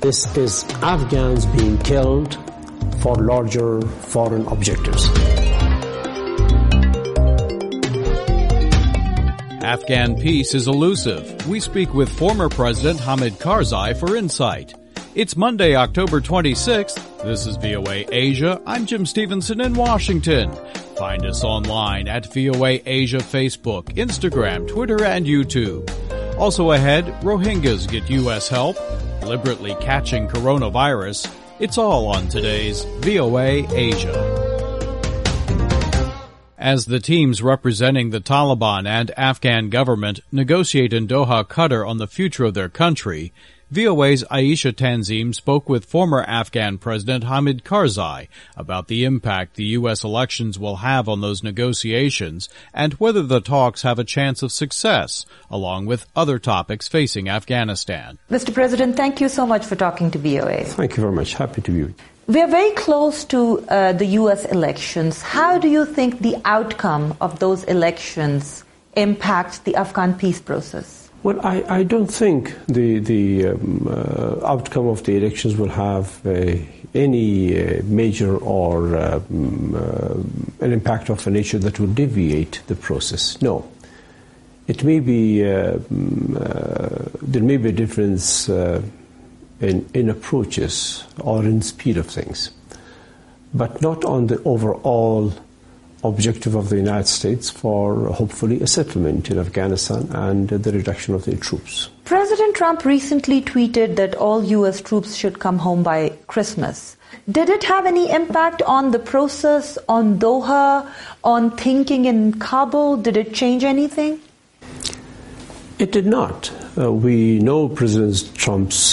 This is Afghans being killed for larger foreign objectives. Afghan peace is elusive. We speak with former President Hamid Karzai for insight. It's Monday, October 26th. This is VOA Asia. I'm Jim Stevenson in Washington. Find us online at VOA Asia Facebook, Instagram, Twitter, and YouTube. Also ahead, Rohingyas get U.S. help, deliberately catching coronavirus. It's all on today's VOA Asia. As the teams representing the Taliban and Afghan government negotiate in Doha, Qatar on the future of their country, VOA's Aisha Tanzim spoke with former Afghan President Hamid Karzai about the impact the U.S. elections will have on those negotiations and whether the talks have a chance of success, along with other topics facing Afghanistan. Mr. President, thank you so much for talking to VOA. Thank you very much. Happy to be with you. We are very close to the U.S. elections. How do you think the outcome of those elections impacts the Afghan peace process? Well, I don't think the outcome of the elections will have any major or an impact of a nature that will deviate the process. No. It may be, there may be a difference in approaches or in speed of things, but not on the overall objective of the United States for hopefully a settlement in Afghanistan and the reduction of the troops. President Trump recently tweeted that all U.S. troops should come home by Christmas. Did it have any impact on the process, on Doha, on thinking in Kabul? Did it change anything? It did not. We know President Trump's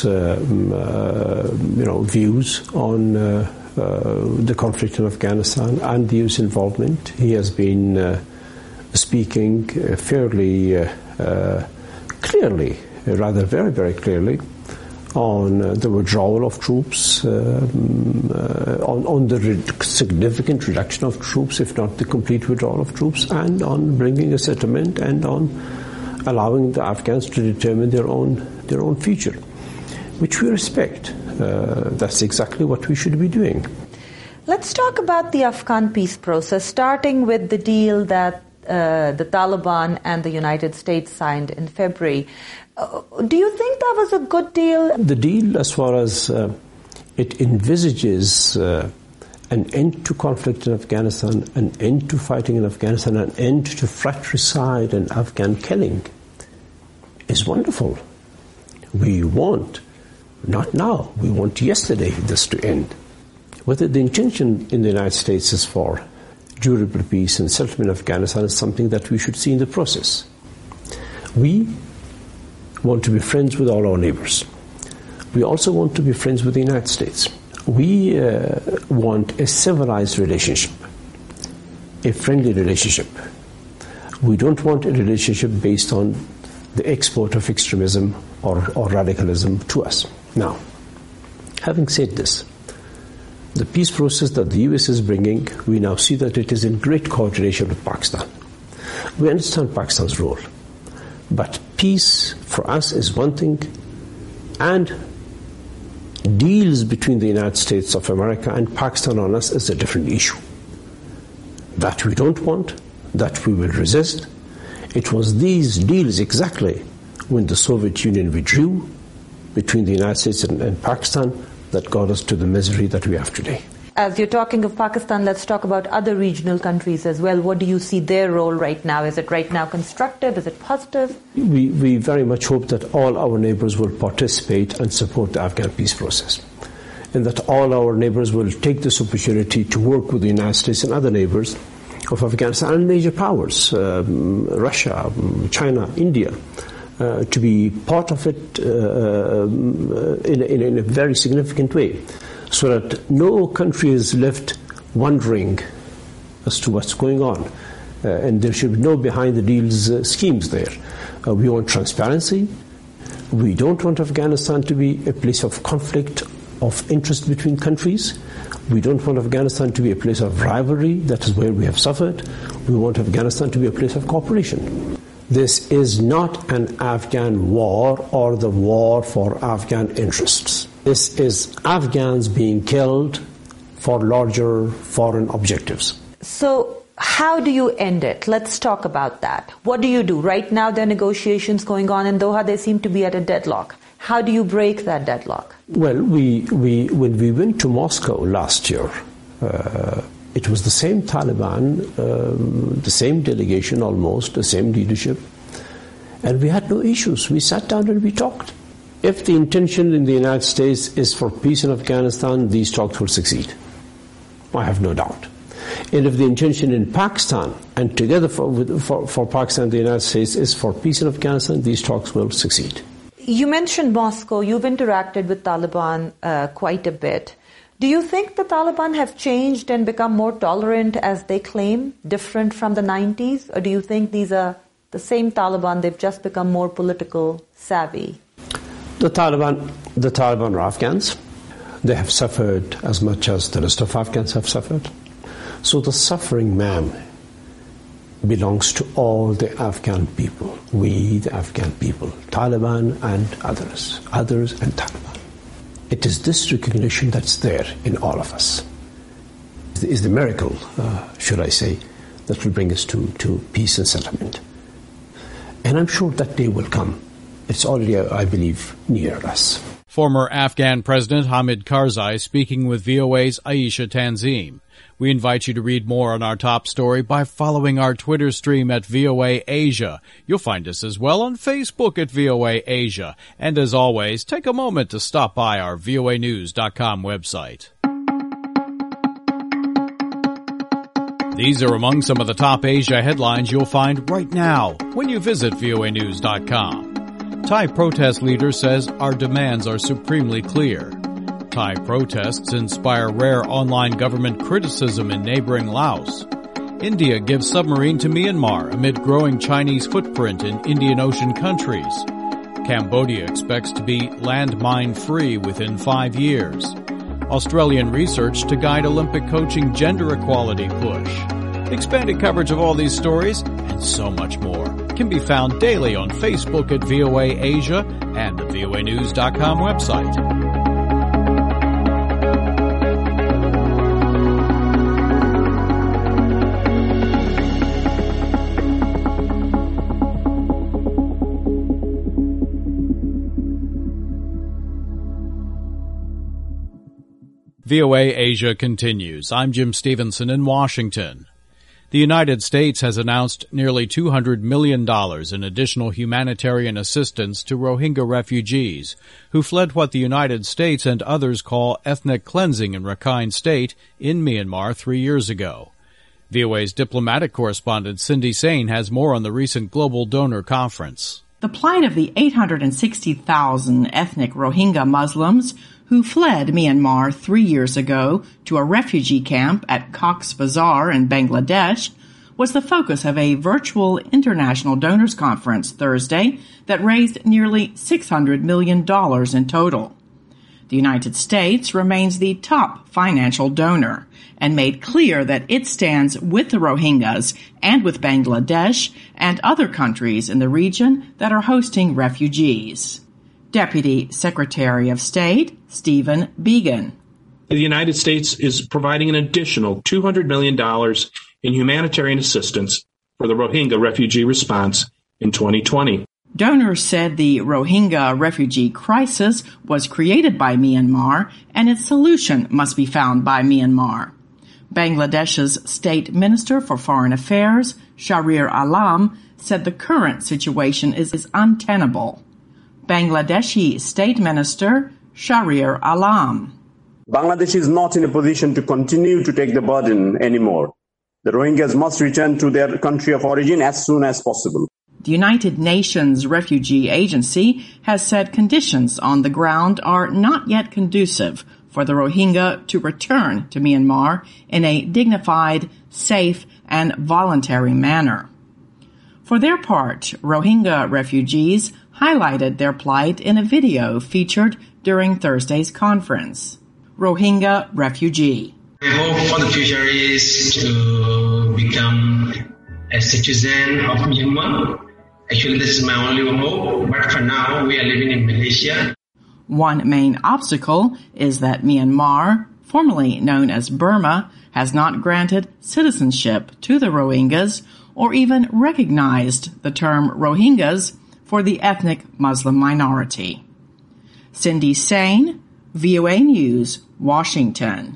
views on the conflict in Afghanistan and the U.S. involvement. He has been speaking fairly clearly, rather very, very clearly, on the withdrawal of troops, on the significant reduction of troops, if not the complete withdrawal of troops, and on bringing a settlement and on allowing the Afghans to determine their own future, which we respect. That's exactly what we should be doing. Let's talk about the Afghan peace process, starting with the deal that the Taliban and the United States signed in February. Do you think that was a good deal? The deal, as far as it envisages an end to conflict in Afghanistan, an end to fighting in Afghanistan, an end to fratricide and Afghan killing, is wonderful. We want, not now, we want yesterday this to end. Whether the intention in the United States is for durable peace and settlement in Afghanistan is something that we should see in the process. We want to be friends with all our neighbors. We also want to be friends with the United States. We want a civilized relationship, a friendly relationship. We don't want a relationship based on the export of extremism or radicalism to us. Now, having said this, the peace process that the U.S. is bringing, we now see that it is in great coordination with Pakistan. We understand Pakistan's role, but peace for us is one thing, and deals between the United States of America and Pakistan on us is a different issue. That we don't want, that we will resist. It was these deals exactly when the Soviet Union withdrew between the United States and Pakistan that got us to the misery that we have today. As you're talking of Pakistan, let's talk about other regional countries as well. What do you see their role right now? Is it right now constructive? Is it positive? We very much hope that all our neighbors will participate and support the Afghan peace process, and that all our neighbors will take this opportunity to work with the United States and other neighbors of Afghanistan and major powers, Russia, China, India, to be part of it in a very significant way, so that no country is left wondering as to what's going on. And there should be no behind-the-deals schemes there. We want transparency. We don't want Afghanistan to be a place of conflict of interest between countries. We don't want Afghanistan to be a place of rivalry. That is where we have suffered. We want Afghanistan to be a place of cooperation. This is not an Afghan war or the war for Afghan interests. This is Afghans being killed for larger foreign objectives. So how do you end it? Let's talk about that. What do you do? Right now there are negotiations going on in Doha. They seem to be at a deadlock. How do you break that deadlock? Well, when we went to Moscow last year, it was the same Taliban, the same delegation almost, the same leadership, and we had no issues. We sat down and we talked. If the intention in the United States is for peace in Afghanistan, these talks will succeed. I have no doubt. And if the intention in Pakistan, and together for Pakistan and the United States, is for peace in Afghanistan, these talks will succeed. You mentioned Moscow. You've interacted with Taliban quite a bit. Do you think the Taliban have changed and become more tolerant as they claim, different from the 90s? Or do you think these are the same Taliban, they've just become more political savvy? The Taliban are Afghans. They have suffered as much as the rest of Afghans have suffered. So the suffering, ma'am, belongs to all the Afghan people. We, the Afghan people, Taliban and others and Taliban. It is this recognition that's there in all of us. It is the miracle, should I say, that will bring us to peace and settlement. And I'm sure that day will come. It's already, I believe, near us. Former Afghan President Hamid Karzai speaking with VOA's Aisha Tanzim. We invite you to read more on our top story by following our Twitter stream at VOA Asia. You'll find us as well on Facebook at VOA Asia. And as always, take a moment to stop by our voanews.com website. These are among some of the top Asia headlines you'll find right now when you visit voanews.com. Thai protest leader says our demands are supremely clear. Thai protests inspire rare online government criticism in neighboring Laos. India gives submarine to Myanmar amid growing Chinese footprint in Indian Ocean countries. Cambodia expects to be landmine-free within 5 years. Australian research to guide Olympic coaching gender equality push. Expanded coverage of all these stories and so much more can be found daily on Facebook at VOA Asia and the voanews.com website. VOA Asia continues. I'm Jim Stevenson in Washington. The United States has announced nearly $200 million in additional humanitarian assistance to Rohingya refugees who fled what the United States and others call ethnic cleansing in Rakhine State in Myanmar 3 years ago. VOA's diplomatic correspondent Cindy Sain has more on the recent Global Donor Conference. The plight of the 860,000 ethnic Rohingya Muslims who fled Myanmar 3 years ago to a refugee camp at Cox's Bazar in Bangladesh was the focus of a virtual international donors conference Thursday that raised nearly $600 million in total. The United States remains the top financial donor and made clear that it stands with the Rohingyas and with Bangladesh and other countries in the region that are hosting refugees. Deputy Secretary of State Stephen Biegun. The United States is providing an additional $200 million in humanitarian assistance for the Rohingya refugee response in 2020. Donors said the Rohingya refugee crisis was created by Myanmar and its solution must be found by Myanmar. Bangladesh's State Minister for Foreign Affairs, Shahriar Alam, said the current situation is untenable. Bangladeshi State Minister Shahriar Alam. Bangladesh is not in a position to continue to take the burden anymore. The Rohingyas must return to their country of origin as soon as possible. The United Nations Refugee Agency has said conditions on the ground are not yet conducive for the Rohingya to return to Myanmar in a dignified, safe, and voluntary manner. For their part, Rohingya refugees highlighted their plight in a video featured during Thursday's conference. Rohingya refugee. My hope for the future is to become a citizen of Myanmar. Actually, this is my only hope, but for now we are living in Malaysia. One main obstacle is that Myanmar, formerly known as Burma, has not granted citizenship to the Rohingyas or even recognized the term Rohingyas for the ethnic Muslim minority. Cindy Sain, VOA News, Washington.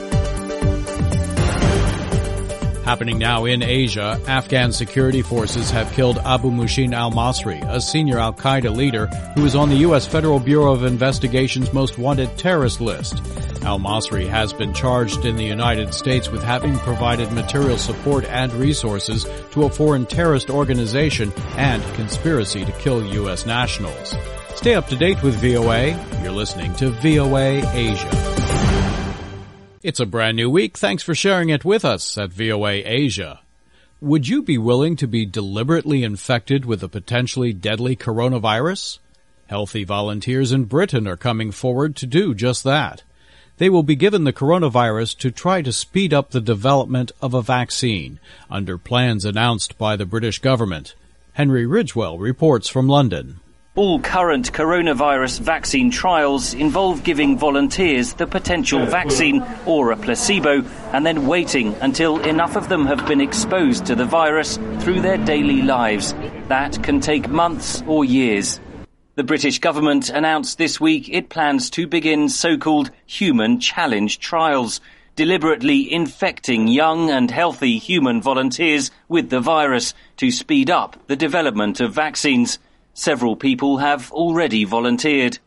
Happening now in Asia, Afghan security forces have killed Abu Mushin al-Masri, a senior al-Qaeda leader who is on the U.S. Federal Bureau of Investigation's most wanted terrorist list. Al-Masri has been charged in the United States with having provided material support and resources to a foreign terrorist organization and conspiracy to kill U.S. nationals. Stay up to date with VOA. You're listening to VOA Asia. It's a brand new week. Thanks for sharing it with us at VOA Asia. Would you be willing to be deliberately infected with a potentially deadly coronavirus? Healthy volunteers in Britain are coming forward to do just that. They will be given the coronavirus to try to speed up the development of a vaccine under plans announced by the British government. Henry Ridgwell reports from London. All current coronavirus vaccine trials involve giving volunteers the potential vaccine or a placebo and then waiting until enough of them have been exposed to the virus through their daily lives. That can take months or years. The British government announced this week it plans to begin so-called human challenge trials, deliberately infecting young and healthy human volunteers with the virus to speed up the development of vaccines. Several people have already volunteered.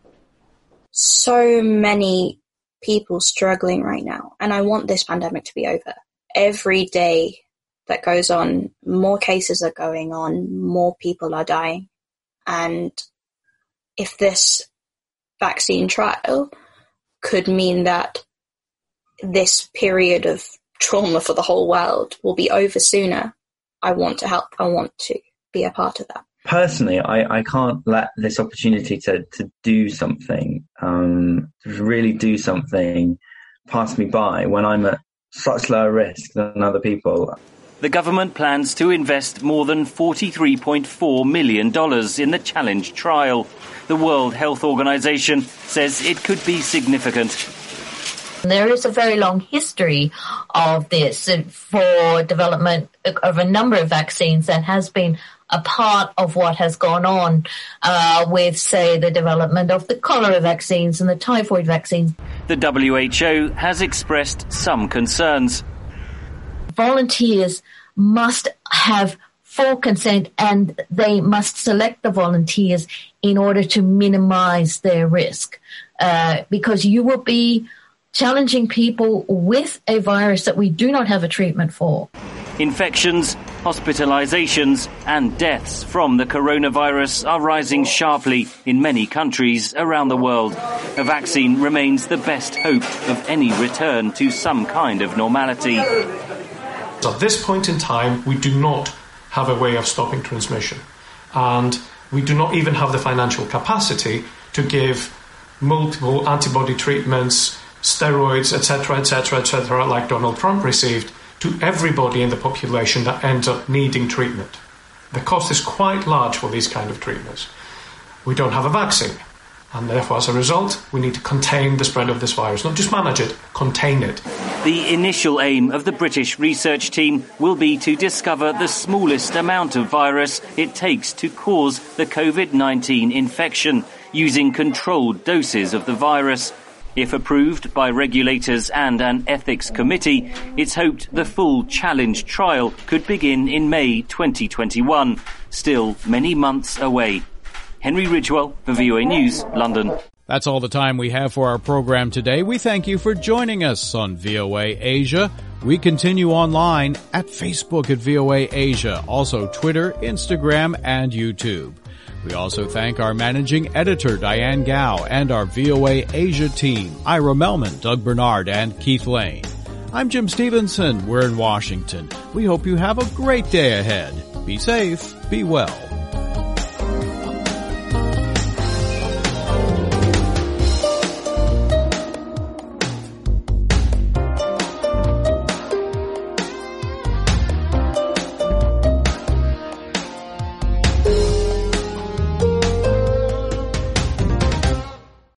So many people struggling right now, and I want this pandemic to be over. Every day that goes on, more cases are going on, more people are dying. And if this vaccine trial could mean that this period of trauma for the whole world will be over sooner, I want to help. I want to be a part of that. Personally, I can't let this opportunity to do something, to really do something, pass me by when I'm at such lower risk than other people. The government plans to invest more than $43.4 million in the challenge trial. The World Health Organization says it could be significant. There is a very long history of this for development of a number of vaccines that has been a part of what has gone on with, say, the development of the cholera vaccines and the typhoid vaccines. The WHO has expressed some concerns. Volunteers must have full consent and they must select the volunteers in order to minimize their risk because you will be challenging people with a virus that we do not have a treatment for. Infections, hospitalizations and deaths from the coronavirus are rising sharply in many countries around the world. A vaccine remains the best hope of any return to some kind of normality. At this point in time, we do not have a way of stopping transmission. And we do not even have the financial capacity to give multiple antibody treatments, steroids, etc., like Donald Trump received, to everybody in the population that ends up needing treatment. The cost is quite large for these kind of treatments. We don't have a vaccine, and therefore, as a result, we need to contain the spread of this virus, not just manage it, contain it. The initial aim of the British research team will be to discover the smallest amount of virus it takes to cause the COVID-19 infection, using controlled doses of the virus. If approved by regulators and an ethics committee, it's hoped the full challenge trial could begin in May 2021, still many months away. Henry Ridgwell for VOA News, London. That's all the time we have for our program today. We thank you for joining us on VOA Asia. We continue online at Facebook at VOA Asia, also Twitter, Instagram, and YouTube. We also thank our managing editor, Diane Gao, and our VOA Asia team, Ira Melman, Doug Bernard, and Keith Lane. I'm Jim Stevenson. We're in Washington. We hope you have a great day ahead. Be safe. Be well.